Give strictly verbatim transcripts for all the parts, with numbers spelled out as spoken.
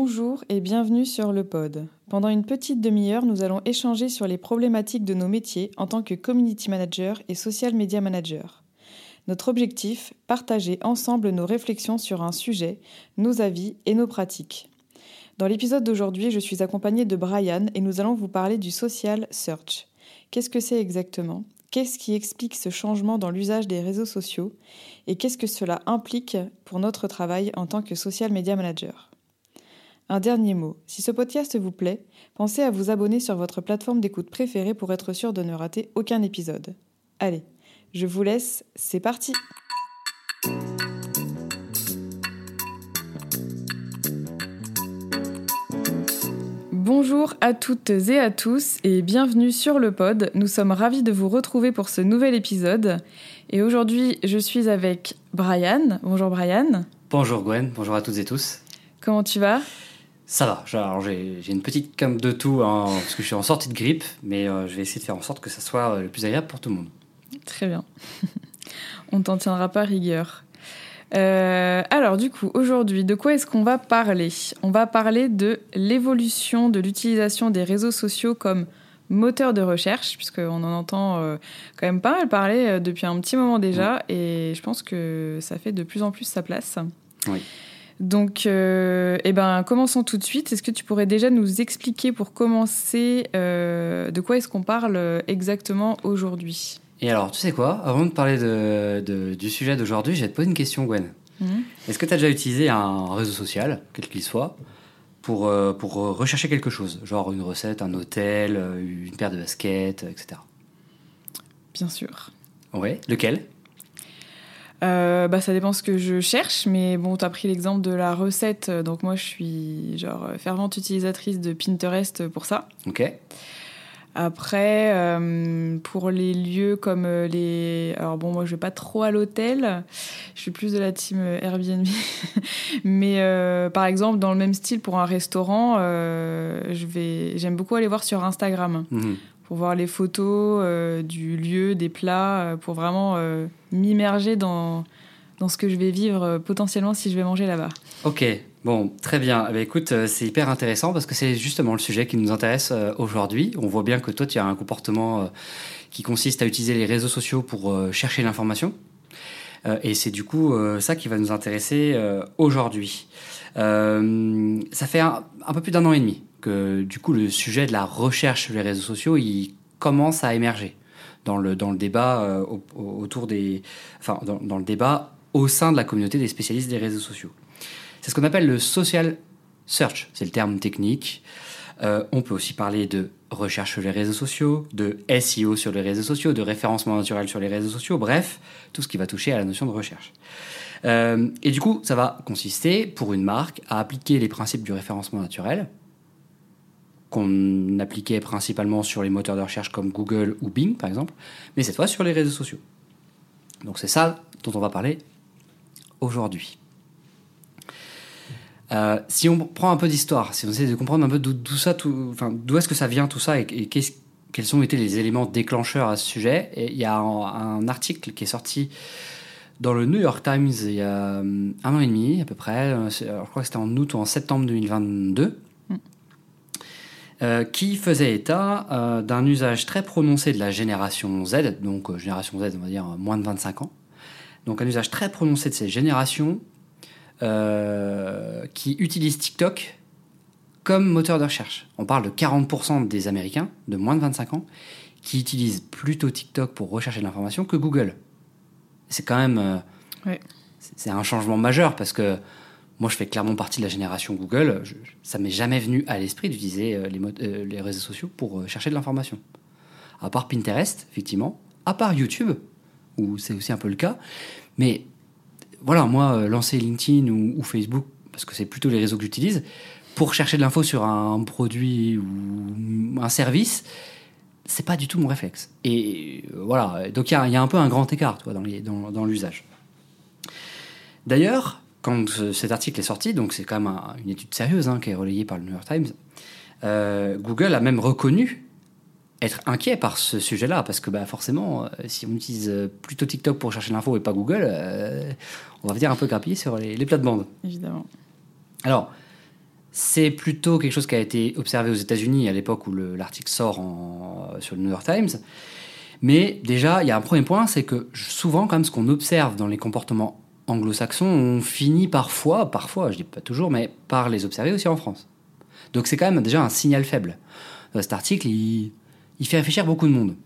Bonjour et bienvenue sur le pod. Pendant une petite demi-heure, nous allons échanger sur les problématiques de nos métiers en tant que community manager et social media manager. Notre objectif, partager ensemble nos réflexions sur un sujet, nos avis et nos pratiques. Dans l'épisode d'aujourd'hui, je suis accompagnée de Brian et nous allons vous parler du social search. Qu'est-ce que c'est exactement ? Qu'est-ce qui explique ce changement dans l'usage des réseaux sociaux ? Et qu'est-ce que cela implique pour notre travail en tant que social media manager ? Un dernier mot, si ce podcast vous plaît, pensez à vous abonner sur votre plateforme d'écoute préférée pour être sûr de ne rater aucun épisode. Allez, je vous laisse, c'est parti ! Bonjour à toutes et à tous et bienvenue sur le pod. Nous sommes ravis de vous retrouver pour ce nouvel épisode. Et aujourd'hui, je suis avec Brian. Bonjour Brian. Bonjour Gwen, bonjour à toutes et tous. Comment tu vas ? Ça va, alors j'ai, j'ai une petite came de tout hein, parce que je suis en sortie de grippe, mais euh, je vais essayer de faire en sorte que ça soit le plus agréable pour tout le monde. Très bien. On ne t'en tiendra pas rigueur. Euh, alors du coup, aujourd'hui, de quoi est-ce qu'on va parler ? On va parler de l'évolution de l'utilisation des réseaux sociaux comme moteur de recherche, puisqu'on en entend euh, quand même pas mal parler euh, depuis un petit moment déjà, mmh. et je pense que ça fait de plus en plus sa place. Oui. Donc, euh, eh ben, commençons tout de suite. Est-ce que tu pourrais déjà nous expliquer pour commencer euh, de quoi est-ce qu'on parle exactement aujourd'hui ? Et alors, tu sais quoi ? Avant de parler de, de, du sujet d'aujourd'hui, je vais te poser une question, Gwen. Mmh. Est-ce que tu as déjà utilisé un réseau social, quel qu'il soit, pour, euh, pour rechercher quelque chose ? Genre une recette, un hôtel, une paire de baskets, et cetera. Bien sûr. Ouais, lequel ? Euh, bah, ça dépend ce que je cherche, mais bon, tu as pris l'exemple de la recette, donc moi je suis genre fervente utilisatrice de Pinterest pour ça. Ok. Après, euh, pour les lieux comme les... Alors bon, moi je vais pas trop à l'hôtel, je suis plus de la team Airbnb, mais euh, par exemple dans le même style pour un restaurant, euh, je vais... j'aime beaucoup aller voir sur Instagram. Mmh. Pour voir les photos euh, du lieu, des plats, euh, pour vraiment euh, m'immerger dans, dans ce que je vais vivre euh, potentiellement si je vais manger là-bas. Ok, bon, très bien. Eh bien, écoute, euh, c'est hyper intéressant parce que c'est justement le sujet qui nous intéresse euh, aujourd'hui. On voit bien que toi, tu as un comportement euh, qui consiste à utiliser les réseaux sociaux pour euh, chercher l'information. Euh, et c'est du coup euh, ça qui va nous intéresser euh, aujourd'hui. Euh, ça fait un, un peu plus d'un an et demi que du coup le sujet de la recherche sur les réseaux sociaux il commence à émerger dans le dans le débat euh, au, autour des enfin dans, dans le débat au sein de la communauté des spécialistes des réseaux sociaux. C'est ce qu'on appelle le social search, c'est le terme technique. Euh, on peut aussi parler de recherche sur les réseaux sociaux, de S E O sur les réseaux sociaux, de référencement naturel sur les réseaux sociaux, bref, tout ce qui va toucher à la notion de recherche. Euh, et du coup, ça va consister, pour une marque, à appliquer les principes du référencement naturel, qu'on appliquait principalement sur les moteurs de recherche comme Google ou Bing, par exemple, mais cette fois sur les réseaux sociaux. Donc c'est ça dont on va parler aujourd'hui. Euh, si on prend un peu d'histoire, si on essaie de comprendre un peu d'où, d'où, ça, tout, enfin, d'où est-ce que ça vient tout ça et, et qu'est-ce, quels ont été les éléments déclencheurs à ce sujet, il y a un, un article qui est sorti dans le New York Times il y a un an et demi à peu près, alors, je crois que c'était en août ou en septembre deux mille vingt-deux, mm. euh, qui faisait état euh, d'un usage très prononcé de la génération Z, donc euh, génération Z on va dire moins de vingt-cinq ans, donc un usage très prononcé de ces générations euh, qui utilisent TikTok comme moteur de recherche. On parle de quarante pour cent des Américains de moins de vingt-cinq ans qui utilisent plutôt TikTok pour rechercher de l'information que Google. C'est quand même euh, ouais. c'est, c'est un changement majeur parce que moi je fais clairement partie de la génération Google. Je, ça m'est jamais venu à l'esprit d'utiliser euh, les, mo- euh, les réseaux sociaux pour euh, chercher de l'information. À part Pinterest, effectivement, à part YouTube, où c'est aussi un peu le cas. Mais voilà, moi, euh, lancer LinkedIn ou, ou Facebook, parce que c'est plutôt les réseaux que j'utilise, pour chercher de l'info sur un produit ou un service, c'est pas du tout mon réflexe. Et euh, voilà, donc il y, y a un peu un grand écart toi, dans, les, dans, dans l'usage. D'ailleurs, quand euh, cet article est sorti, donc c'est quand même un, une étude sérieuse hein, qui est relayée par le New York Times, euh, Google a même reconnu être inquiet par ce sujet-là, parce que bah, forcément, euh, si on utilise plutôt TikTok pour chercher l'info et pas Google, euh, on va venir un peu grappiller sur les, les plates-bandes. Évidemment. Alors, C'est plutôt quelque chose qui a été observé aux États-Unis à l'époque où le, l'article sort en, sur le New York Times. Mais déjà, il y a un premier point, c'est que souvent, quand même, ce qu'on observe dans les comportements anglo-saxons, on finit parfois, parfois, je dis pas toujours, mais par les observer aussi en France. Donc c'est quand même déjà un signal faible. Cet article, il, il fait réfléchir beaucoup de monde.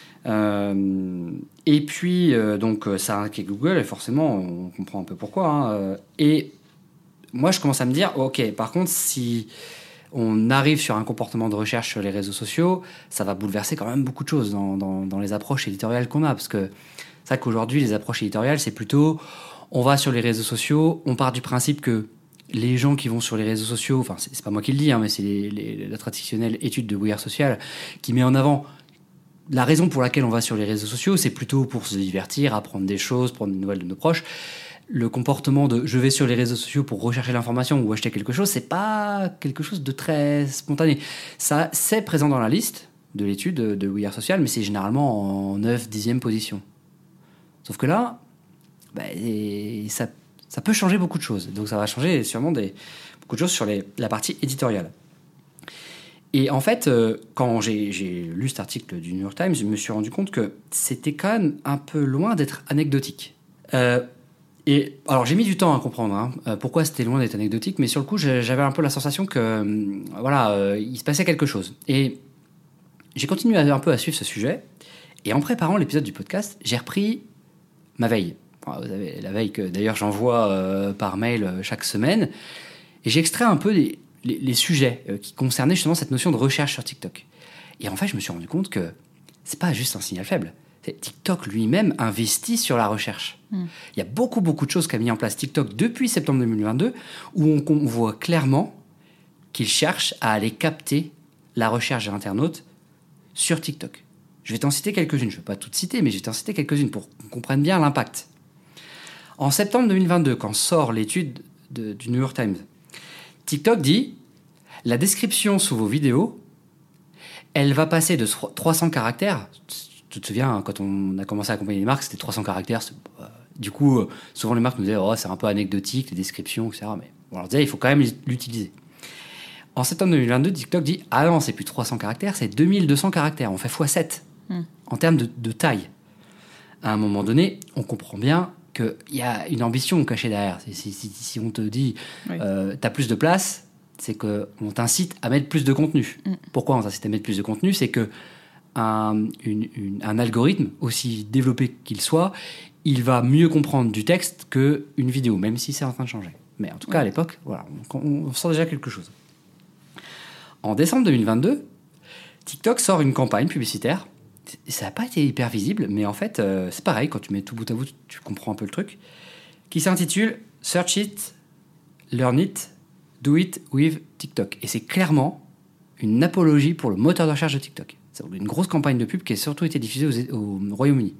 Euh, et puis, euh, donc, ça inquiète Google, et forcément, on comprend un peu pourquoi. Hein, et moi, je commence à me dire, ok, par contre, si on arrive sur un comportement de recherche sur les réseaux sociaux, ça va bouleverser quand même beaucoup de choses dans, dans, dans les approches éditoriales qu'on a. Parce que c'est vrai qu'aujourd'hui, les approches éditoriales, c'est plutôt, on va sur les réseaux sociaux, on part du principe que les gens qui vont sur les réseaux sociaux, enfin, c'est, c'est pas moi qui le dis, hein, mais c'est les, les, la traditionnelle étude de We Are Social qui met en avant la raison pour laquelle on va sur les réseaux sociaux, c'est plutôt pour se divertir, apprendre des choses, prendre des nouvelles de nos proches. Le comportement de je vais sur les réseaux sociaux pour rechercher l'information ou acheter quelque chose, c'est pas quelque chose de très spontané. Ça, c'est présent dans la liste de l'étude de We Are Social, mais c'est généralement en neuf dixième position. Sauf que là, bah, ça, ça peut changer beaucoup de choses. Donc ça va changer sûrement des, beaucoup de choses sur les, la partie éditoriale. Et en fait, euh, quand j'ai, j'ai lu cet article du New York Times, je me suis rendu compte que c'était quand même un peu loin d'être anecdotique. Euh, Et alors j'ai mis du temps à comprendre hein, euh, pourquoi c'était loin d'être anecdotique, mais sur le coup j'avais un peu la sensation que euh, voilà euh, il se passait quelque chose. Et j'ai continué à, un peu à suivre ce sujet. Et en préparant l'épisode du podcast, j'ai repris ma veille. Enfin, vous avez la veille que d'ailleurs j'envoie euh, par mail euh, chaque semaine. Et j'ai extrait un peu les, les, les sujets euh, qui concernaient justement cette notion de recherche sur TikTok. Et en fait je me suis rendu compte que c'est pas juste un signal faible. TikTok lui-même investit sur la recherche. Mmh. Il y a beaucoup, beaucoup de choses qu'a mis en place TikTok depuis septembre deux mille vingt-deux, où on, on voit clairement qu'il cherche à aller capter la recherche des internautes sur TikTok. Je vais t'en citer quelques-unes. Je ne vais pas toutes citer, mais je vais t'en citer quelques-unes pour qu'on comprenne bien l'impact. En septembre deux mille vingt-deux, quand sort l'étude de, du New York Times, TikTok dit « La description sous vos vidéos, elle va passer de trois cents caractères... » Tu te souviens, quand on a commencé à accompagner les marques, c'était trois cents caractères. Euh, du coup, souvent les marques nous disaient oh, c'est un peu anecdotique, les descriptions, et cetera. Mais on leur disait il faut quand même l'utiliser. En septembre deux mille vingt-deux, TikTok dit ah non, c'est plus trois cents caractères, c'est deux mille deux cents caractères. On fait fois sept mm. en termes de, de taille. À un moment donné, on comprend bien qu'il y a une ambition cachée derrière. Si, si, si, si on te dit oui. euh, t'as plus de place, c'est qu'on t'incite à mettre plus de contenu. Mm. Pourquoi on t'incite à mettre plus de contenu ? C'est que Un, une, une, un algorithme, aussi développé qu'il soit, il va mieux comprendre du texte qu'une vidéo, même si c'est en train de changer. Mais en tout cas, ouais. à l'époque, voilà, on, on sent déjà quelque chose. En décembre deux mille vingt-deux, TikTok sort une campagne publicitaire. Ça n'a pas été hyper visible, mais en fait, euh, c'est pareil, quand tu mets tout bout à bout, tu comprends un peu le truc, qui s'intitule « Search it, learn it, do it with TikTok ». Et c'est clairement une apologie pour le moteur de recherche de TikTok. C'est une grosse campagne de pub qui a surtout été diffusée au, au Royaume-Uni.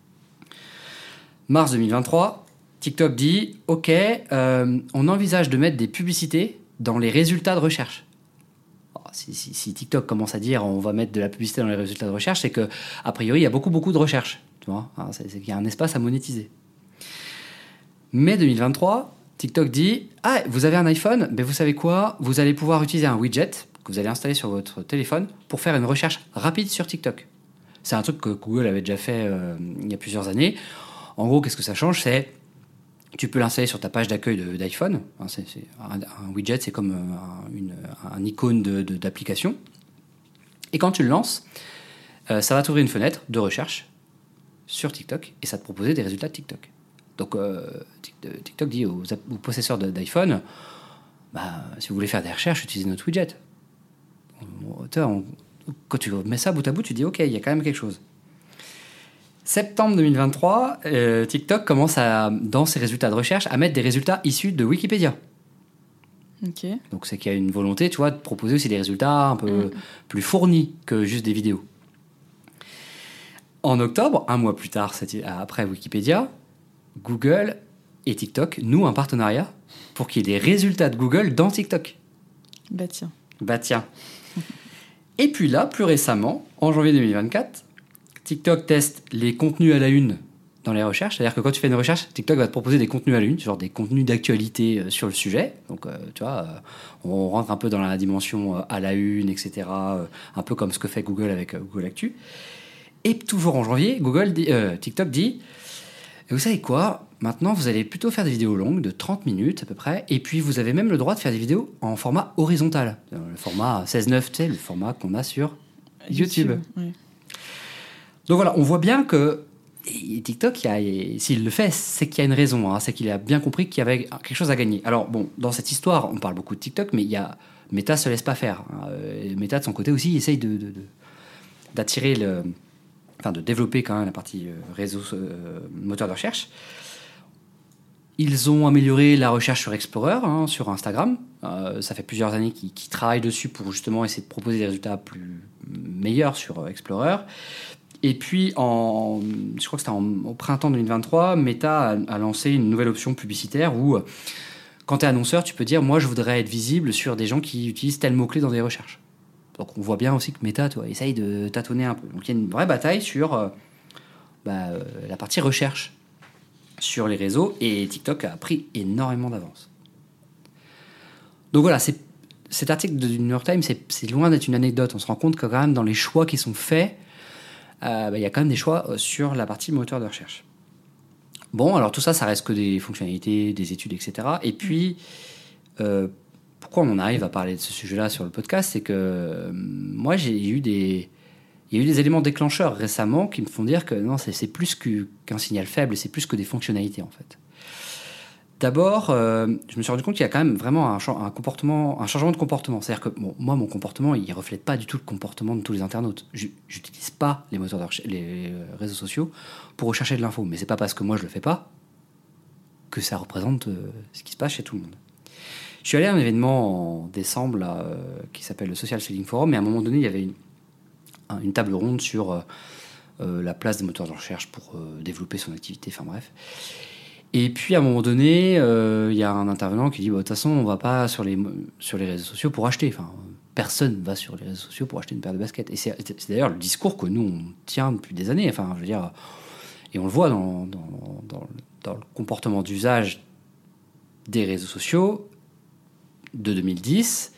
Mars deux mille vingt-trois, TikTok dit « Ok, euh, on envisage de mettre des publicités dans les résultats de recherche. » si, si, si TikTok commence à dire « On va mettre de la publicité dans les résultats de recherche », c'est qu'a priori, il y a beaucoup, beaucoup de recherche. Tu vois, hein, c'est, c'est qu'il y a un espace à monétiser. Mai deux mille vingt-trois, TikTok dit « Ah, vous avez un iPhone ? Ben vous savez quoi ? Vous allez pouvoir utiliser un widget que vous allez installer sur votre téléphone pour faire une recherche rapide sur TikTok. » C'est un truc que Google avait déjà fait euh, il y a plusieurs années. En gros, qu'est-ce que ça change ? C'est tu peux l'installer sur ta page d'accueil de, d'iPhone. Enfin, c'est, c'est un, un widget, c'est comme un, une, un icône de, de, d'application. Et quand tu le lances, euh, ça va t'ouvrir une fenêtre de recherche sur TikTok et ça va te proposer des résultats de TikTok. Donc, euh, TikTok dit aux, aux possesseurs de, d'iPhone, bah, si vous voulez faire des recherches, utilisez notre widget. On, on, quand tu mets ça bout à bout, tu dis ok, il y a quand même quelque chose. Septembre deux mille vingt-trois, euh, TikTok commence à, dans ses résultats de recherche, à mettre des résultats issus de Wikipédia. Okay. Donc c'est qu'il y a une volonté, tu vois, de proposer aussi des résultats un peu mmh. plus fournis que juste des vidéos. En octobre, un mois plus tard, après Wikipédia, Google et TikTok nouent un partenariat pour qu'il y ait des résultats de Google dans TikTok. Bah tiens. Bah tiens. Et puis là, plus récemment, en janvier deux mille vingt-quatre, TikTok teste les contenus à la une dans les recherches. C'est-à-dire que quand tu fais une recherche, TikTok va te proposer des contenus à l'une, genre des contenus d'actualité euh, sur le sujet. Donc, euh, tu vois, euh, on rentre un peu dans la dimension euh, à la une, et cetera. Euh, un peu comme ce que fait Google avec euh, Google Actu. Et toujours en janvier, Google dit, euh, TikTok dit, vous savez quoi ? Maintenant, vous allez plutôt faire des vidéos longues de trente minutes à peu près. Et puis, vous avez même le droit de faire des vidéos en format horizontal. Le format seize neuf, tu sais, le format qu'on a sur YouTube. YouTube, ouais. Donc voilà, on voit bien que et TikTok, il y a, s'il le fait, c'est qu'il y a une raison. Hein, c'est qu'il a bien compris qu'il y avait quelque chose à gagner. Alors bon, dans cette histoire, on parle beaucoup de TikTok, mais il y a Meta se laisse pas faire. Hein. Meta de son côté aussi essaye de, de, de d'attirer le, enfin de développer quand même la partie réseau euh, moteur de recherche. Ils ont amélioré la recherche sur Explorer, hein, sur Instagram. Euh, ça fait plusieurs années qu'ils, qu'ils travaillent dessus pour justement essayer de proposer des résultats plus meilleurs sur Explorer. Et puis, en, je crois que c'était en, au printemps deux mille vingt-trois, Meta a, a lancé une nouvelle option publicitaire où, quand tu es annonceur, tu peux dire « Moi, je voudrais être visible sur des gens qui utilisent tel mot-clé dans des recherches ». Donc, on voit bien aussi que Meta, tu vois, essaye de tâtonner un peu. Donc, il y a une vraie bataille sur euh, bah, euh, la partie recherche sur les réseaux, et TikTok a pris énormément d'avance. Donc voilà, c'est, cet article du New York Times, c'est, c'est loin d'être une anecdote. On se rend compte que quand même, dans les choix qui sont faits, Euh, bah, y a quand même des choix sur la partie moteur de recherche. Bon, alors tout ça, ça reste que des fonctionnalités, des études, et cetera. Et puis, euh, pourquoi on en arrive à parler de ce sujet-là sur le podcast, c'est que euh, moi, j'ai eu des, il y a eu des éléments déclencheurs récemment qui me font dire que non, c'est, c'est plus que, qu'un signal faible, c'est plus que des fonctionnalités en fait. D'abord, euh, je me suis rendu compte qu'il y a quand même vraiment un, un, comportement, un changement de comportement. C'est-à-dire que bon, moi, mon comportement, il ne reflète pas du tout le comportement de tous les internautes. Je n'utilise pas les moteurs de recherche, les réseaux sociaux pour rechercher de l'info. Mais ce n'est pas parce que moi, je ne le fais pas que ça représente euh, ce qui se passe chez tout le monde. Je suis allé à un événement en décembre là, euh, qui s'appelle le Social Selling Forum, et à un moment donné, il y avait une, un, une table ronde sur euh, euh, la place des moteurs de recherche pour euh, développer son activité, enfin bref. Et puis à un moment donné, il euh, y a un intervenant qui dit bah, de toute façon, on ne va pas sur les, sur les réseaux sociaux pour acheter. Enfin, personne ne va sur les réseaux sociaux pour acheter une paire de baskets. Et c'est, c'est d'ailleurs le discours que nous, on tient depuis des années. Enfin, je veux dire, et on le voit dans, dans, dans, dans le comportement d'usage des réseaux sociaux de deux mille dix.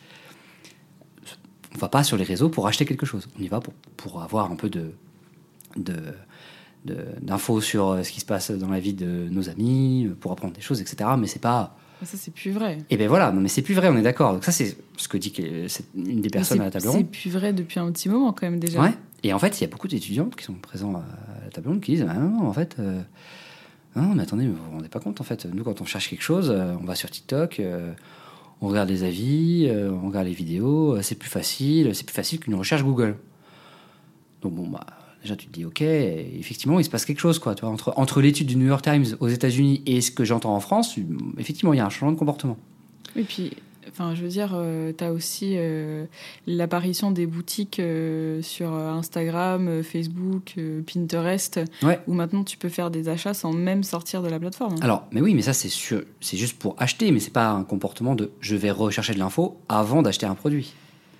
On ne va pas sur les réseaux pour acheter quelque chose. On y va pour, pour avoir un peu de... de De, d'infos sur ce qui se passe dans la vie de nos amis, pour apprendre des choses, et cetera. Mais c'est pas... Ça, c'est plus vrai. Et ben voilà, non mais c'est plus vrai, on est d'accord. Donc ça, c'est ce que dit c'est une des personnes à la table ronde. C'est plus vrai depuis un petit moment, quand même, déjà. Ouais. Et en fait, il y a beaucoup d'étudiants qui sont présents à la table ronde qui disent ah, non, non, en fait... Euh, non, mais attendez, vous vous rendez pas compte, en fait. Nous, quand on cherche quelque chose, on va sur TikTok, euh, on regarde les avis, euh, on regarde les vidéos, c'est plus facile, c'est plus facile qu'une recherche Google. Donc bon, bah... Déjà, tu te dis, OK, effectivement, il se passe quelque chose, quoi. Tu vois, entre, entre l'étude du New York Times aux États-Unis et ce que j'entends en France, effectivement, il y a un changement de comportement. Et puis, enfin, je veux dire, euh, tu as aussi euh, l'apparition des boutiques euh, sur Instagram, euh, Facebook, euh, Pinterest, ouais. où maintenant tu peux faire des achats sans même sortir de la plateforme. Hein. Alors, mais oui, mais ça, c'est, sûr, c'est juste pour acheter, mais c'est pas un comportement de je vais rechercher de l'info avant d'acheter un produit.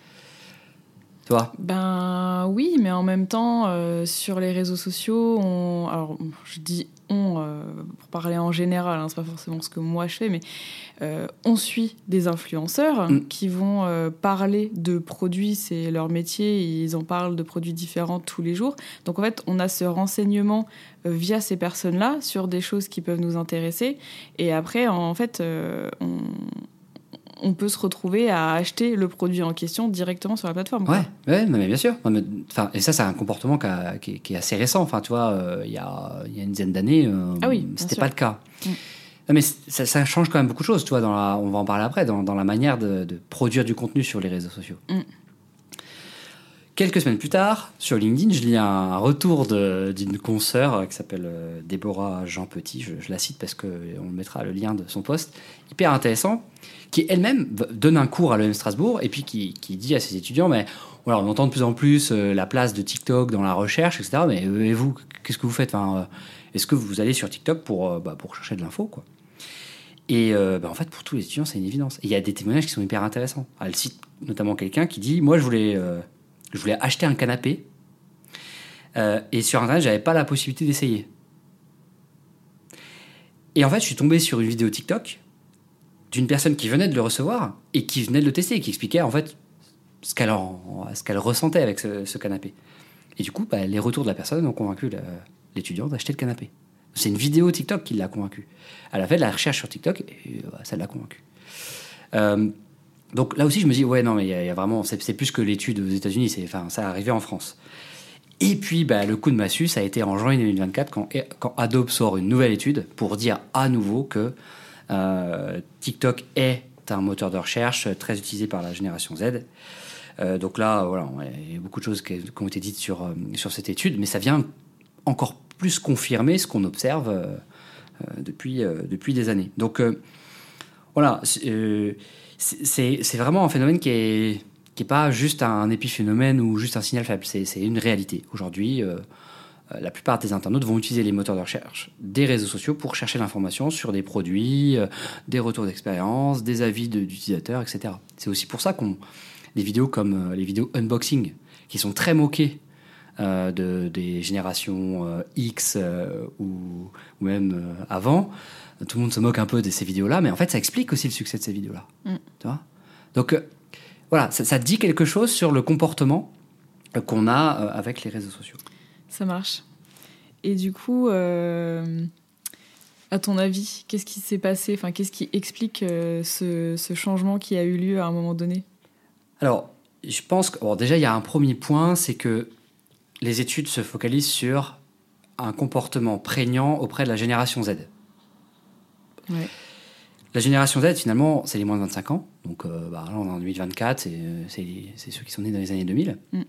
Toi ? Ben oui, mais en même temps, euh, sur les réseaux sociaux, on, alors je dis on euh, pour parler en général, hein, c'est pas forcément ce que moi je fais, mais euh, on suit des influenceurs mmh. qui vont euh, parler de produits, c'est leur métier, ils en parlent de produits différents tous les jours. Donc en fait, on a ce renseignement euh, via ces personnes-là sur des choses qui peuvent nous intéresser, et après, en fait, euh, on on peut se retrouver à acheter le produit en question directement sur la plateforme. Quoi. Ouais, ouais, mais bien sûr. Enfin, et ça, c'est un comportement qui, a, qui, est, qui est assez récent. Enfin, tu vois, euh, il y a, il y a une dizaine d'années, euh, ah oui, c'était pas le cas. Mm. Non, mais ça, ça change quand même beaucoup de choses. Tu vois, dans la, on va en parler après, dans, dans la manière de, de produire du contenu sur les réseaux sociaux. Mm. Quelques semaines plus tard, sur LinkedIn, je lis un retour de, d'une consoeur qui s'appelle Déborah Jean Petit. Je, je la cite parce qu'on le mettra le lien de son post. Hyper intéressant. Qui elle-même donne un cours à l'E M Strasbourg et puis qui, qui dit à ses étudiants mais voilà, on entend de plus en plus euh, la place de TikTok dans la recherche, et cetera. Mais euh, et vous, qu'est-ce que vous faites enfin, euh, est-ce que vous allez sur TikTok pour, euh, bah, pour chercher de l'info quoi. Et euh, bah, en fait, pour tous les étudiants, c'est une évidence. Et il y a des témoignages qui sont hyper intéressants. Elle cite notamment quelqu'un qui dit moi, je voulais, euh, je voulais acheter un canapé euh, et sur Internet, j'avais pas la possibilité d'essayer. Et en fait, je suis tombé sur une vidéo TikTok d'une personne qui venait de le recevoir et qui venait de le tester et qui expliquait en fait ce qu'elle, en, ce qu'elle ressentait avec ce, ce canapé. Et du coup, bah, les retours de la personne ont convaincu la, l'étudiant d'acheter le canapé. C'est une vidéo TikTok qui l'a convaincu. Elle a fait de la recherche sur TikTok et bah, ça l'a convaincu. Euh, donc là aussi, je me dis, ouais, non, mais il y, y a vraiment, c'est, c'est plus que l'étude aux États-Unis, c'est, enfin, ça est arrivé en France. Et puis, bah, le coup de massue, ça a été en janvier deux mille vingt-quatre, quand, quand Adobe sort une nouvelle étude pour dire à nouveau que euh, TikTok est un moteur de recherche très utilisé par la génération Z. Euh, donc là, voilà, il y a beaucoup de choses qui, qui ont été dites sur, euh, sur cette étude, mais ça vient encore plus confirmer ce qu'on observe euh, euh, depuis, euh, depuis des années. Donc euh, voilà, c'est, c'est, c'est vraiment un phénomène qui est, qui est pas juste un épiphénomène ou juste un signal faible, c'est, c'est une réalité. Aujourd'hui, euh, la plupart des internautes vont utiliser les moteurs de recherche des réseaux sociaux pour chercher l'information sur des produits, euh, des retours d'expérience, des avis de, d'utilisateurs, et cetera. C'est aussi pour ça qu'on des vidéos comme euh, les vidéos unboxing, qui sont très moquées euh, de, des générations euh, X euh, ou, ou même euh, avant. Tout le monde se moque un peu de ces vidéos-là, mais en fait, ça explique aussi le succès de ces vidéos-là. Mm. Tu vois ? Donc, euh, voilà, ça, ça dit quelque chose sur le comportement euh, qu'on a euh, avec les réseaux sociaux. Ça marche. Et du coup, euh, à ton avis, qu'est-ce qui s'est passé ? Enfin, qu'est-ce qui explique euh, ce, ce changement qui a eu lieu à un moment donné ? Alors, je pense que bon, déjà, il y a un premier point, c'est que les études se focalisent sur un comportement prégnant auprès de la génération Z. Ouais. La génération Z, finalement, c'est les moins de vingt-cinq ans. Donc euh, bah, là, on est en deux mille vingt-quatre, c'est, c'est, c'est ceux qui sont nés dans les années deux mille. Mm.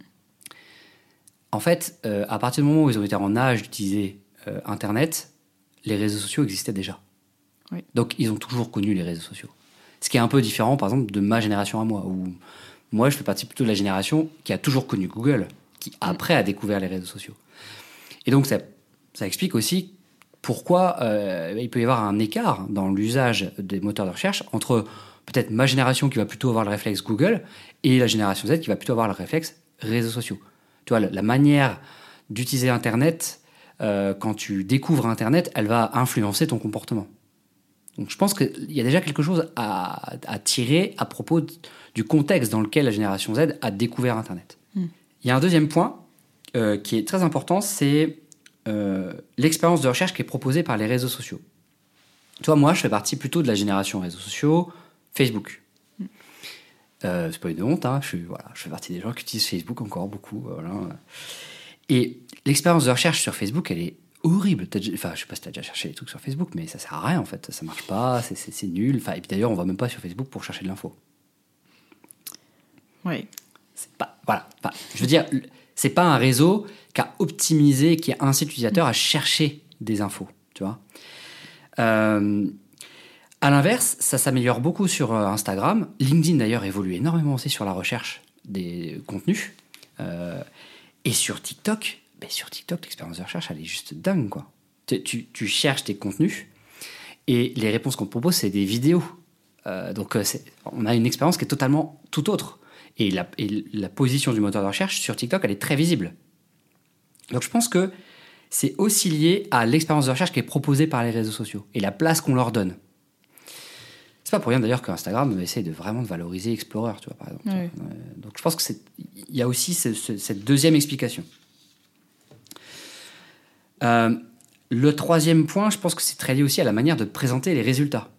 En fait, euh, à partir du moment où ils ont été en âge d'utiliser euh, Internet, les réseaux sociaux existaient déjà. Oui. Donc, ils ont toujours connu les réseaux sociaux. Ce qui est un peu différent, par exemple, de ma génération à moi, où moi, je fais partie plutôt de la génération qui a toujours connu Google, qui après a découvert les réseaux sociaux. Et donc, ça, ça explique aussi pourquoi euh, il peut y avoir un écart dans l'usage des moteurs de recherche entre peut-être ma génération qui va plutôt avoir le réflexe Google et la génération Z qui va plutôt avoir le réflexe réseaux sociaux. Tu vois, la manière d'utiliser Internet, euh, quand tu découvres Internet, elle va influencer ton comportement. Donc je pense qu'il y a déjà quelque chose à, à tirer à propos de, du contexte dans lequel la génération Z a découvert Internet. Mm. Il y a un deuxième point euh, qui est très important, c'est euh, l'expérience de recherche qui est proposée par les réseaux sociaux. Tu vois, moi, je fais partie plutôt de la génération réseaux sociaux, Facebook. Mm. Euh, c'est pas une honte, hein, je, suis, voilà, je fais partie des gens qui utilisent Facebook encore beaucoup. Voilà. Et l'expérience de recherche sur Facebook, elle est horrible. Enfin, je sais pas si tu as déjà cherché des trucs sur Facebook, mais ça sert à rien en fait. Ça marche pas, c'est, c'est, c'est nul. Enfin, et puis d'ailleurs, on va même pas sur Facebook pour chercher de l'info. Oui. C'est pas, voilà. Enfin, je veux dire, c'est pas un réseau qui a optimisé, qui incite l'utilisateur à chercher des infos. Tu vois. Euh, à l'inverse, ça s'améliore beaucoup sur Instagram. LinkedIn d'ailleurs évolue énormément aussi sur la recherche des contenus. Euh, et sur TikTok. Ben sur TikTok, l'expérience de recherche, elle est juste dingue, quoi. Tu, tu, tu cherches tes contenus et les réponses qu'on te propose, c'est des vidéos. Euh, donc, c'est, on a une expérience qui est totalement tout autre. Et la, et la position du moteur de recherche sur TikTok, elle est très visible. Donc, je pense que c'est aussi lié à l'expérience de recherche qui est proposée par les réseaux sociaux et la place qu'on leur donne. C'est pas pour rien d'ailleurs qu'Instagram essaie de vraiment de valoriser Explorer, tu vois, par exemple. Oui. Donc, je pense que c'est, il y a aussi ce, ce, cette deuxième explication. Euh, le troisième point, je pense que c'est très lié aussi à la manière de présenter les résultats.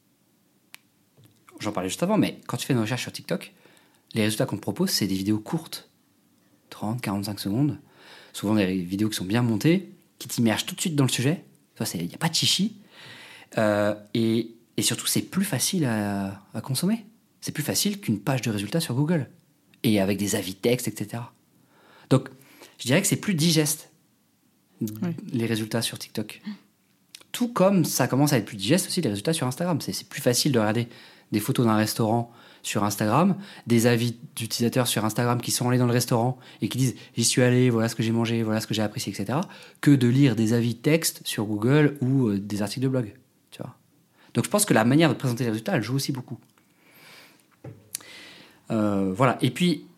J'en parlais juste avant, mais quand tu fais une recherche sur TikTok, les résultats qu'on te propose, c'est des vidéos courtes, trente à quarante-cinq secondes, souvent des vidéos qui sont bien montées, qui t'immergent tout de suite dans le sujet. Il n'y a pas de chichi. Euh, et, et surtout, c'est plus facile à, à consommer. C'est plus facile qu'une page de résultats sur Google, et avec des avis texte, et cetera. Donc, je dirais que c'est plus digeste. Oui. Les résultats sur TikTok. Tout comme ça commence à être plus digeste aussi les résultats sur Instagram. C'est, c'est plus facile de regarder des photos d'un restaurant sur Instagram, des avis d'utilisateurs sur Instagram qui sont allés dans le restaurant et qui disent « j'y suis allé, voilà ce que j'ai mangé, voilà ce que j'ai apprécié, et cetera » que de lire des avis texte sur Google ou euh, des articles de blog. Tu vois. Donc je pense que la manière de présenter les résultats, elle joue aussi beaucoup. Euh, voilà. Et puis,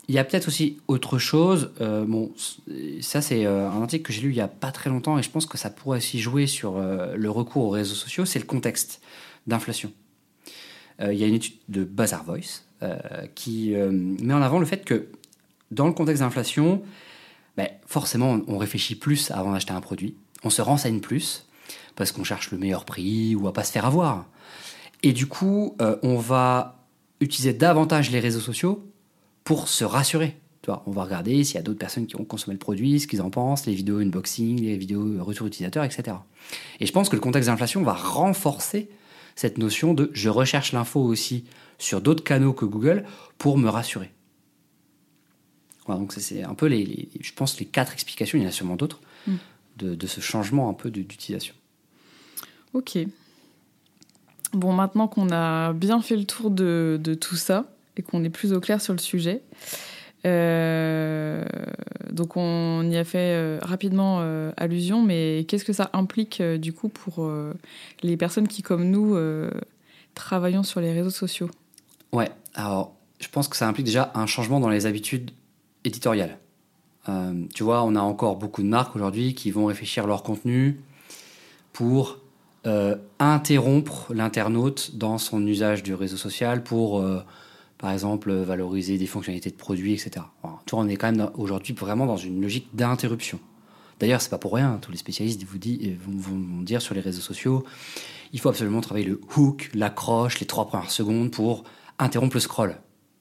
il y a peut-être aussi autre chose. Euh, bon, ça, c'est euh, un article que j'ai lu il n'y a pas très longtemps et je pense que ça pourrait aussi jouer sur euh, le recours aux réseaux sociaux. C'est le contexte d'inflation. Euh, il y a une étude de Bazaar Voice euh, qui euh, met en avant le fait que dans le contexte d'inflation, ben, forcément, on réfléchit plus avant d'acheter un produit. On se renseigne plus parce qu'on cherche le meilleur prix ou à pas se faire avoir. Et du coup, euh, on va utiliser davantage les réseaux sociaux pour se rassurer. Tu vois, on va regarder s'il y a d'autres personnes qui ont consommé le produit, ce qu'ils en pensent, les vidéos unboxing, les vidéos retour utilisateur, et cetera. Et je pense que le contexte d'inflation va renforcer cette notion de « je recherche l'info aussi sur d'autres canaux que Google pour me rassurer ». Voilà, donc c'est un peu, les, les, je pense, les quatre explications, il y en a sûrement d'autres, mm. de, de ce changement un peu d'utilisation. Ok. Bon, maintenant qu'on a bien fait le tour de, de tout ça, et qu'on est plus au clair sur le sujet. Euh, donc on y a fait euh, rapidement euh, allusion, mais qu'est-ce que ça implique euh, du coup pour euh, les personnes qui, comme nous, euh, travaillons sur les réseaux sociaux ? Ouais, alors je pense que ça implique déjà un changement dans les habitudes éditoriales. Euh, tu vois, on a encore beaucoup de marques aujourd'hui qui vont réfléchir leur contenu pour euh, interrompre l'internaute dans son usage du réseau social pour... Euh, par exemple, valoriser des fonctionnalités de produits, et cetera. Alors, tu vois, on est quand même aujourd'hui vraiment dans une logique d'interruption. D'ailleurs, c'est pas pour rien. Tous les spécialistes vous dit, vont, vont dire sur les réseaux sociaux, il faut absolument travailler le hook, l'accroche, les trois premières secondes pour interrompre le scroll.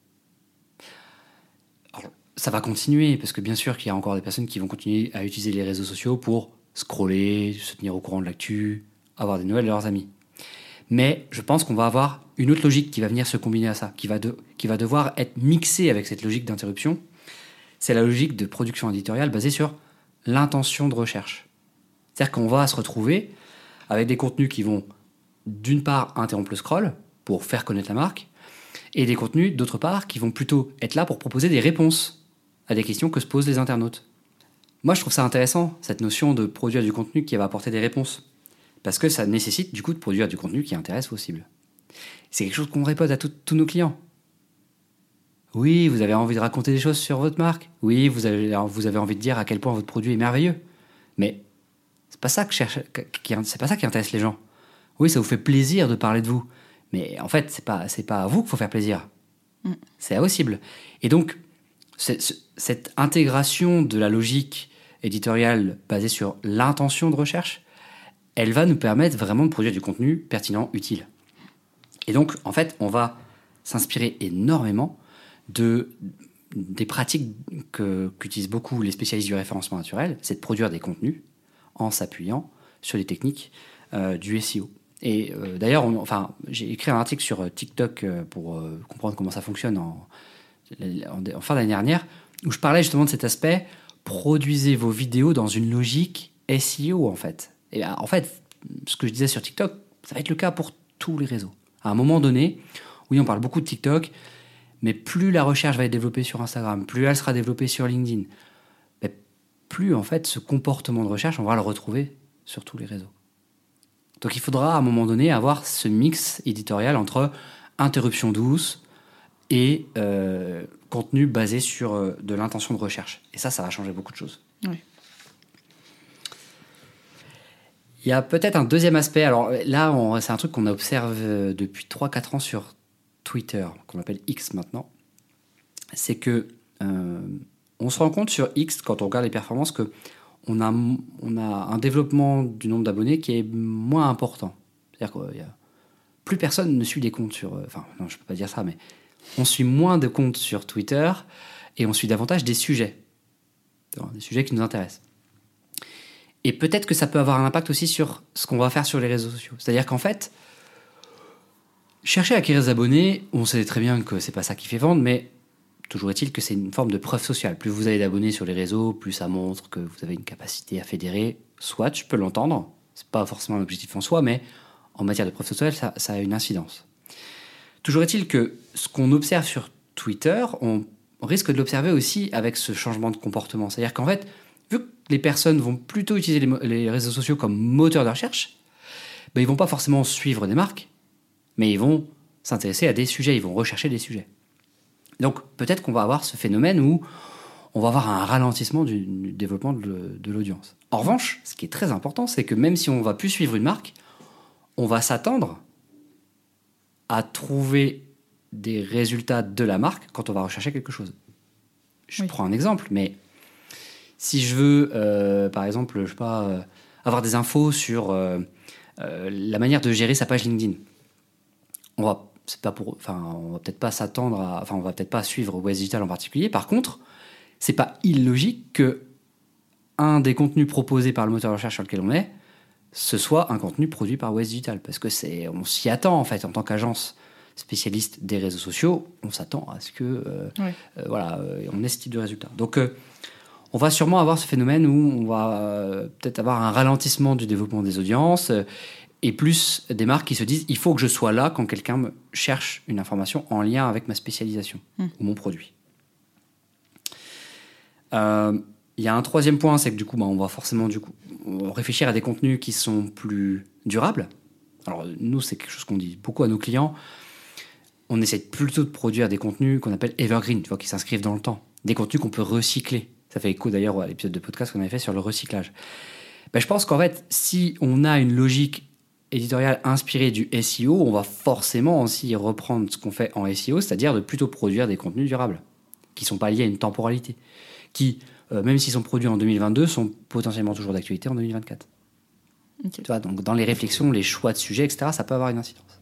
Alors, ça va continuer, parce que bien sûr qu'il y a encore des personnes qui vont continuer à utiliser les réseaux sociaux pour scroller, se tenir au courant de l'actu, avoir des nouvelles de leurs amis. Mais je pense qu'on va avoir une autre logique qui va venir se combiner à ça, qui va, de, qui va devoir être mixée avec cette logique d'interruption. C'est la logique de production éditoriale basée sur l'intention de recherche. C'est-à-dire qu'on va se retrouver avec des contenus qui vont, d'une part, interrompre le scroll pour faire connaître la marque, et des contenus, d'autre part, qui vont plutôt être là pour proposer des réponses à des questions que se posent les internautes. Moi, je trouve ça intéressant, cette notion de produire du contenu qui va apporter des réponses. Parce que ça nécessite du coup de produire du contenu qui intéresse vos cibles. C'est quelque chose qu'on répète à tous nos clients. Oui, vous avez envie de raconter des choses sur votre marque. Oui, vous avez, vous avez envie de dire à quel point votre produit est merveilleux. Mais c'est pas ça que cherche, qui, c'est pas ça qui intéresse les gens. Oui, ça vous fait plaisir de parler de vous. Mais en fait, c'est pas, c'est pas à vous qu'il faut faire plaisir. Mm. C'est à vos cibles. Et donc, c'est, c'est, cette intégration de la logique éditoriale basée sur l'intention de recherche, elle va nous permettre vraiment de produire du contenu pertinent, utile. Et donc, en fait, on va s'inspirer énormément de, des pratiques que, qu'utilisent beaucoup les spécialistes du référencement naturel, c'est de produire des contenus en s'appuyant sur les techniques euh, du S E O. Et euh, d'ailleurs, on, enfin, j'ai écrit un article sur TikTok euh, pour euh, comprendre comment ça fonctionne en, en, en fin d'année dernière, où je parlais justement de cet aspect, produisez vos vidéos dans une logique S E O, en fait. Et en fait, ce que je disais sur TikTok, ça va être le cas pour tous les réseaux. À un moment donné, oui, on parle beaucoup de TikTok, mais plus la recherche va être développée sur Instagram, plus elle sera développée sur LinkedIn, plus en fait ce comportement de recherche, on va le retrouver sur tous les réseaux. Donc il faudra à un moment donné avoir ce mix éditorial entre interruption douce et euh, contenu basé sur euh, de l'intention de recherche. Et ça, ça va changer beaucoup de choses. Oui. Il y a peut-être un deuxième aspect. Alors là, on, c'est un truc qu'on observe depuis trois à quatre ans sur Twitter, qu'on appelle X maintenant. C'est que euh, on se rend compte sur X, quand on regarde les performances, qu'on a, on a un développement du nombre d'abonnés qui est moins important. C'est-à-dire que y a, plus personne ne suit des comptes sur... Enfin, non, je ne peux pas dire ça, mais on suit moins de comptes sur Twitter et on suit davantage des sujets. Des sujets qui nous intéressent. Et peut-être que ça peut avoir un impact aussi sur ce qu'on va faire sur les réseaux sociaux. C'est-à-dire qu'en fait, chercher à acquérir des abonnés, on sait très bien que c'est pas ça qui fait vendre, mais toujours est-il que c'est une forme de preuve sociale. Plus vous avez d'abonnés sur les réseaux, plus ça montre que vous avez une capacité à fédérer. Soit, je peux l'entendre, c'est pas forcément un objectif en soi, mais en matière de preuve sociale, ça, ça a une incidence. Toujours est-il que ce qu'on observe sur Twitter, on risque de l'observer aussi avec ce changement de comportement. C'est-à-dire qu'en fait, vu que les personnes vont plutôt utiliser les, les réseaux sociaux comme moteur de recherche, ben ils vont pas forcément suivre des marques, mais ils vont s'intéresser à des sujets, ils vont rechercher des sujets. Donc peut-être qu'on va avoir ce phénomène où on va avoir un ralentissement du, du développement de, de l'audience. En revanche, ce qui est très important, c'est que même si on ne va plus suivre une marque, on va s'attendre à trouver des résultats de la marque quand on va rechercher quelque chose. Je oui. prends un exemple, mais si je veux, euh, par exemple, je sais pas, euh, avoir des infos sur euh, euh, la manière de gérer sa page LinkedIn, on va, c'est pas pour, enfin, on va peut-être pas s'attendre, à, enfin, on va peut-être pas suivre West Digital en particulier. Par contre, c'est pas illogique que un des contenus proposés par le moteur de recherche sur lequel on est, ce soit un contenu produit par West Digital, parce que c'est, on s'y attend en fait en tant qu'agence spécialiste des réseaux sociaux, on s'attend à ce que, euh, oui. euh, voilà, euh, on ait ce type de résultat. Donc, euh, on va sûrement avoir ce phénomène où on va euh, peut-être avoir un ralentissement du développement des audiences euh, et plus des marques qui se disent il faut que je sois là quand quelqu'un me cherche une information en lien avec ma spécialisation mmh. ou mon produit. Il euh, y a un troisième point, c'est que du coup, bah, on va forcément du coup réfléchir à des contenus qui sont plus durables. Alors nous, c'est quelque chose qu'on dit beaucoup à nos clients. On essaie plutôt de produire des contenus qu'on appelle evergreen, tu vois, qui s'inscrivent dans le temps, des contenus qu'on peut recycler. Ça fait écho d'ailleurs à l'épisode de podcast qu'on avait fait sur le recyclage. Ben, je pense qu'en fait, si on a une logique éditoriale inspirée du S E O, on va forcément aussi reprendre ce qu'on fait en S E O, c'est-à-dire de plutôt produire des contenus durables, qui ne sont pas liés à une temporalité, qui, euh, même s'ils sont produits en deux mille vingt-deux, sont potentiellement toujours d'actualité en deux mille vingt-quatre. Okay. Tu vois, donc dans les réflexions, les choix de sujets, et cetera, ça peut avoir une incidence.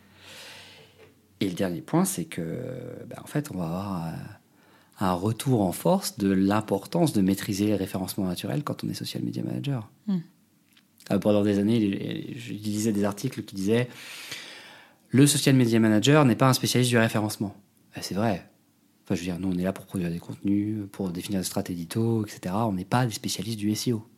Et le dernier point, c'est que, ben, en fait, on va avoir... Euh, un retour en force de l'importance de maîtriser les référencements naturels quand on est social media manager. Mm. Euh, pendant des années, je lisais des articles qui disaient « Le social media manager n'est pas un spécialiste du référencement ». Ben, c'est vrai. Enfin, je veux dire, nous, on est là pour produire des contenus, pour définir des stratégies édito, et cetera. On n'est pas des spécialistes du S E O.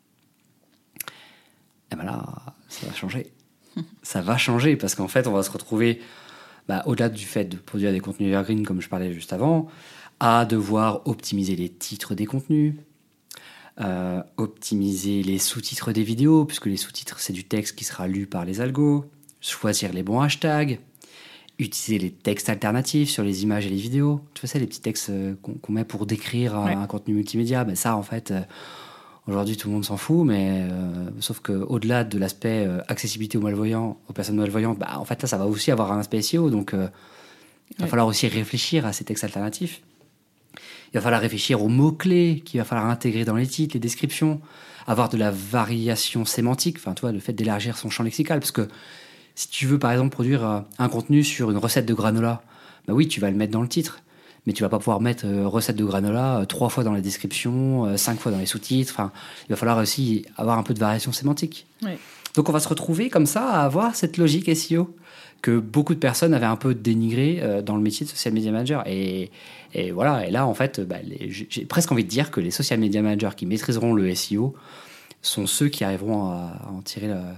Et ben là, ça va changer. Ça va changer parce qu'en fait, on va se retrouver, bah, au-delà du fait de produire des contenus evergreen, comme je parlais juste avant, à devoir optimiser les titres des contenus, euh, optimiser les sous-titres des vidéos, puisque les sous-titres, c'est du texte qui sera lu par les algos, choisir les bons hashtags, utiliser les textes alternatifs sur les images et les vidéos. Tu sais, les petits textes qu'on, qu'on met pour décrire ouais. un, un contenu multimédia. Ben ça, en fait, euh, aujourd'hui, tout le monde s'en fout, mais euh, sauf qu'au-delà de l'aspect euh, accessibilité aux malvoyants, aux personnes malvoyantes, ben, en fait, là, ça va aussi avoir un aspect S E O, donc euh, il va ouais. falloir aussi réfléchir à ces textes alternatifs. Il va falloir réfléchir aux mots-clés qu'il va falloir intégrer dans les titres, les descriptions, avoir de la variation sémantique, enfin, tu vois, le fait d'élargir son champ lexical. Parce que si tu veux, par exemple, produire un contenu sur une recette de granola, bah oui, tu vas le mettre dans le titre, mais tu vas pas pouvoir mettre euh, recette de granola euh, trois fois dans la description, euh, cinq fois dans les sous-titres. Enfin, il va falloir aussi avoir un peu de variation sémantique. Oui. Donc, on va se retrouver comme ça à avoir cette logique S E O que beaucoup de personnes avaient un peu dénigré euh, dans le métier de social media manager. Et, et voilà, et là, en fait, bah, les, j'ai presque envie de dire que les social media managers qui maîtriseront le S E O sont ceux qui arriveront à, à en tirer la,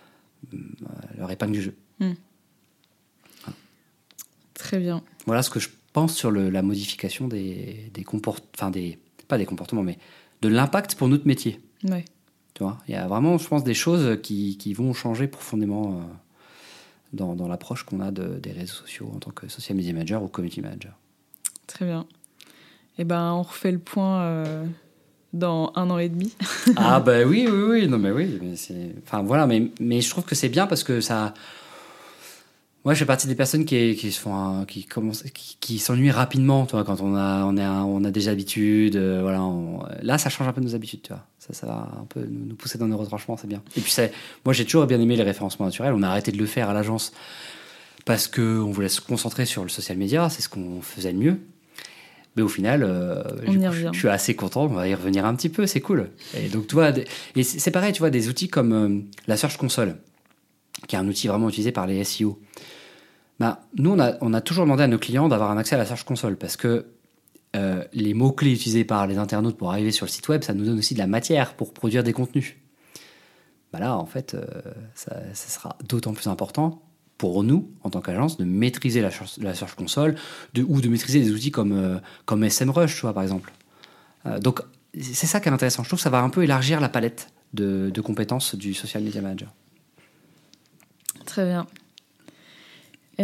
leur épingle du jeu. Mmh. Voilà. Très bien. Voilà ce que je pense sur le, la modification des, des comportements, enfin, des, pas des comportements, mais de l'impact pour notre métier. Ouais. Tu vois, il y a vraiment, je pense, des choses qui, qui vont changer profondément euh, dans, dans l'approche qu'on a de, des réseaux sociaux en tant que social media manager ou community manager. Très bien. Eh ben, on refait le point euh, dans un an et demi. Ah ben bah oui, oui, oui. Non mais oui. Mais c'est... Enfin voilà, mais, mais je trouve que c'est bien parce que ça... Moi, je fais partie des personnes qui, qui, se font un, qui, commencent, qui, qui s'ennuient rapidement, tu vois, quand on a, on, est un, on a des habitudes. Euh, voilà, on... Là, ça change un peu nos habitudes, tu vois. Ça, ça va un peu nous, nous pousser dans nos retranchements, c'est bien. Et puis, c'est... moi, j'ai toujours bien aimé les référencements naturels. On a arrêté de le faire à l'agence parce qu'on voulait se concentrer sur le social media. C'est ce qu'on faisait de mieux. Mais au final, euh, je, je, je suis assez content. On va y revenir un petit peu, c'est cool. Et donc, tu vois, et c'est, c'est pareil, tu vois, des outils comme euh, la Search Console, qui est un outil vraiment utilisé par les S E O. Bah, nous, on a, on a toujours demandé à nos clients d'avoir un accès à la Search Console parce que euh, les mots-clés utilisés par les internautes pour arriver sur le site web, ça nous donne aussi de la matière pour produire des contenus. Bah là, en fait, euh, ça, ça sera d'autant plus important pour nous, en tant qu'agence, de maîtriser la, la Search Console de, ou de maîtriser des outils comme, euh, comme SEMrush, tu vois, par exemple. Euh, donc, c'est ça qui est intéressant. Je trouve que ça va un peu élargir la palette de, de compétences du social media manager. Très bien. Et,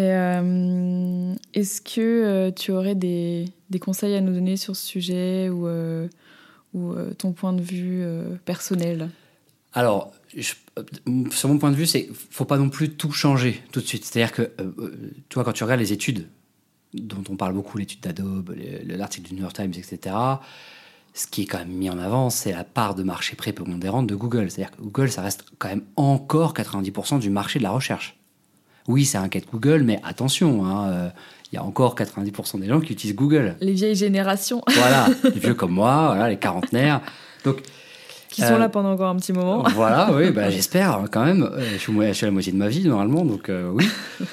euh, est-ce que euh, tu aurais des, des conseils à nous donner sur ce sujet ou, euh, ou euh, ton point de vue euh, personnel ? Alors, je, sur mon point de vue, c'est faut pas non plus tout changer tout de suite. C'est-à-dire que, euh, tu vois, quand tu regardes les études dont on parle beaucoup, l'étude d'Adobe, l'article du New York Times, et cetera, ce qui est quand même mis en avant, c'est la part de marché prépondérante de Google. C'est-à-dire que Google, ça reste quand même encore quatre-vingt-dix pour cent du marché de la recherche. Oui, ça inquiète Google, mais attention, hein, euh, il y a encore quatre-vingt-dix pour cent des gens qui utilisent Google. Les vieilles générations. Voilà, les vieux comme moi, voilà, les quarantenaires. Donc, qui sont euh, là pendant encore un petit moment. Voilà, oui, bah, j'espère quand même. Je suis, je suis à la moitié de ma vie, normalement, donc euh, oui.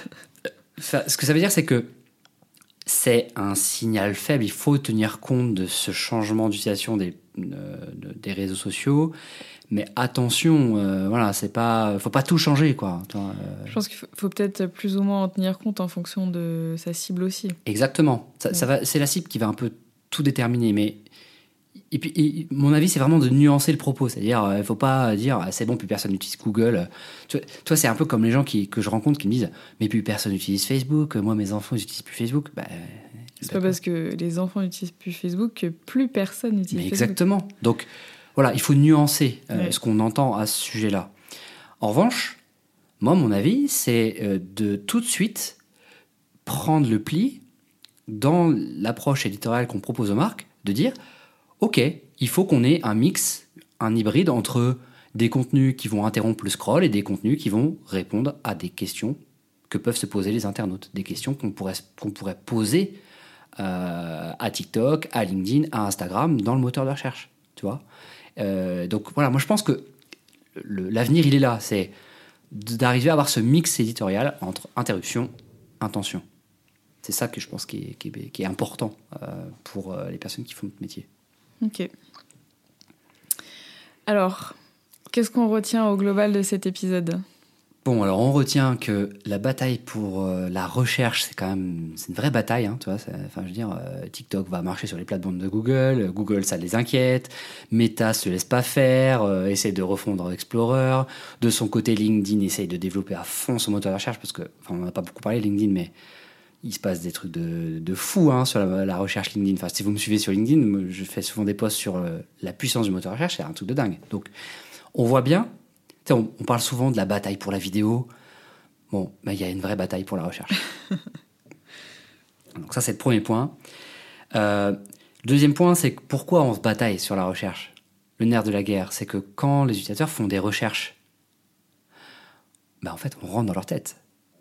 Ça, ce que ça veut dire, c'est que c'est un signal faible. Il faut tenir compte de ce changement d'utilisation des, euh, des réseaux sociaux. Mais attention, euh, voilà, c'est pas, faut pas tout changer, quoi. Euh... Je pense qu'il faut, faut peut-être plus ou moins en tenir compte en fonction de sa cible aussi. Exactement. Ça, ouais. ça va, c'est la cible qui va un peu tout déterminer. Mais et puis, et, mon avis, c'est vraiment de nuancer le propos. C'est-à-dire, il euh, faut pas dire, ah, c'est bon, plus personne n'utilise Google. Tu vois, toi, c'est un peu comme les gens qui, que je rencontre qui me disent, mais plus personne n'utilise Facebook. Moi, mes enfants n'utilisent plus Facebook. Bah, c'est pas parce que les enfants n'utilisent plus Facebook que plus personne n'utilise mais Facebook. Exactement. Donc, voilà, il faut nuancer euh, ouais. ce qu'on entend à ce sujet-là. En revanche, moi, mon avis, c'est euh, de tout de suite prendre le pli dans l'approche éditoriale qu'on propose aux marques, de dire, OK, il faut qu'on ait un mix, un hybride entre des contenus qui vont interrompre le scroll et des contenus qui vont répondre à des questions que peuvent se poser les internautes, des questions qu'on pourrait, qu'on pourrait poser euh, à TikTok, à LinkedIn, à Instagram, dans le moteur de recherche, tu vois. Euh, donc voilà, moi je pense que le, l'avenir il est là, c'est d'arriver à avoir ce mix éditorial entre interruption, intention. C'est ça que je pense qui est, qui est, qui est important euh, pour euh, les personnes qui font notre métier. Ok. Alors, qu'est-ce qu'on retient au global de cet épisode ? Bon, alors on retient que la bataille pour euh, la recherche, c'est quand même c'est une vraie bataille, hein, tu vois. Enfin, je veux dire, euh, TikTok va marcher sur les plates-bandes de Google, Google ça les inquiète, Meta se laisse pas faire, euh, essaie de refondre Explorer. De son côté, LinkedIn essaye de développer à fond son moteur de recherche parce que, enfin, on n'a pas beaucoup parlé de LinkedIn, mais il se passe des trucs de, de fou hein, sur la, la recherche LinkedIn. Enfin, si vous me suivez sur LinkedIn, je fais souvent des posts sur euh, la puissance du moteur de recherche, c'est un truc de dingue. Donc, on voit bien. On, on parle souvent de la bataille pour la vidéo. Bon, ben, il y a une vraie bataille pour la recherche. Donc ça, c'est le premier point. Euh, le deuxième point, c'est que pourquoi on se bataille sur la recherche ? Le nerf de la guerre, c'est que quand les utilisateurs font des recherches, ben, en fait, on rentre dans leur tête.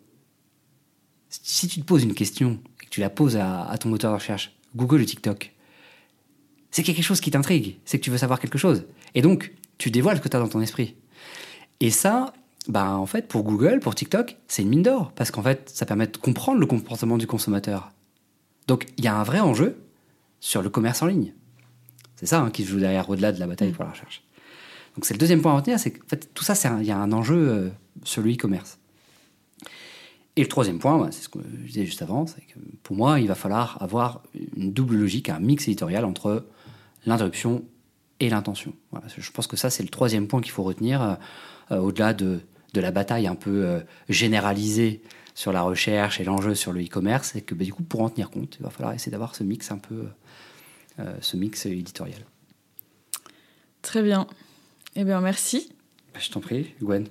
Si tu te poses une question et que tu la poses à, à ton moteur de recherche, Google ou TikTok, c'est quelque chose qui t'intrigue, c'est que tu veux savoir quelque chose. Et donc, tu dévoiles ce que tu as dans ton esprit. Et ça, bah, en fait, pour Google, pour TikTok, c'est une mine d'or, parce qu'en fait, ça permet de comprendre le comportement du consommateur. Donc, il y a un vrai enjeu sur le commerce en ligne. C'est ça hein, qui se joue derrière, au-delà de la bataille mmh. pour la recherche. Donc, c'est le deuxième point à retenir, c'est que en fait, tout ça, il y a un enjeu euh, sur le e-commerce. Et le troisième point, bah, c'est ce que je disais juste avant, c'est que pour moi, il va falloir avoir une double logique, un mix éditorial entre l'interruption et l'intention. Voilà, je pense que ça, c'est le troisième point qu'il faut retenir, euh, euh, au-delà de, de la bataille un peu euh, généralisée sur la recherche et l'enjeu sur le e-commerce, c'est que bah, du coup, pour en tenir compte, il va falloir essayer d'avoir ce mix un peu, euh, ce mix éditorial. Très bien. Eh bien, merci. Je t'en prie, Gwen.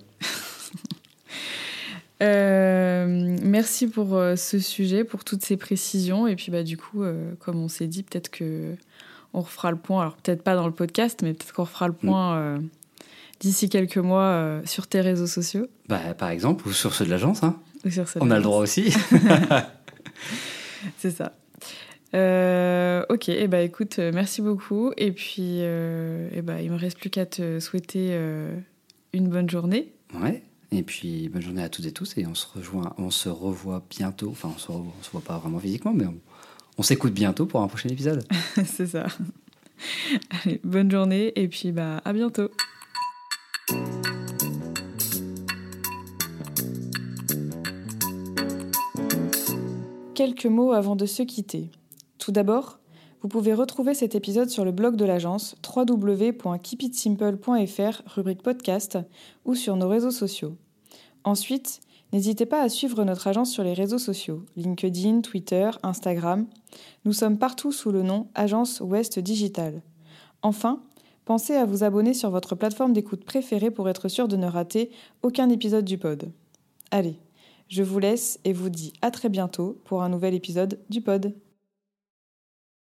Euh, merci pour euh, ce sujet, pour toutes ces précisions. Et puis, bah, du coup, euh, comme on s'est dit, peut-être qu'on refera le point. Alors, peut-être pas dans le podcast, mais peut-être qu'on refera le point euh, d'ici quelques mois euh, sur tes réseaux sociaux. Bah, par exemple, ou sur ceux de l'agence. Hein. Ou sur ceux de on l'agence. A le droit aussi. C'est ça. Euh, ok, et eh bah, écoute, merci beaucoup. Et puis, euh, eh bah, il me reste plus qu'à te souhaiter euh, une bonne journée. Ouais. Et puis, bonne journée à toutes et tous. Et on se rejoint, on se revoit bientôt. Enfin, on se revoit, on se voit pas vraiment physiquement, mais on, on s'écoute bientôt pour un prochain épisode. C'est ça. Allez, bonne journée. Et puis, bah, à bientôt. Quelques mots avant de se quitter. Tout d'abord, vous pouvez retrouver cet épisode sur le blog de l'agence w w w point keep it simple point f r, rubrique podcast, ou sur nos réseaux sociaux. Ensuite, N'hésitez pas à suivre notre agence sur les réseaux sociaux, LinkedIn, Twitter, Instagram. Nous sommes partout sous le nom Agence Ouest Digital. Enfin, pensez à vous abonner sur votre plateforme d'écoute préférée pour être sûr de ne rater aucun épisode du pod. Allez, je vous laisse et vous dis à très bientôt pour un nouvel épisode du pod.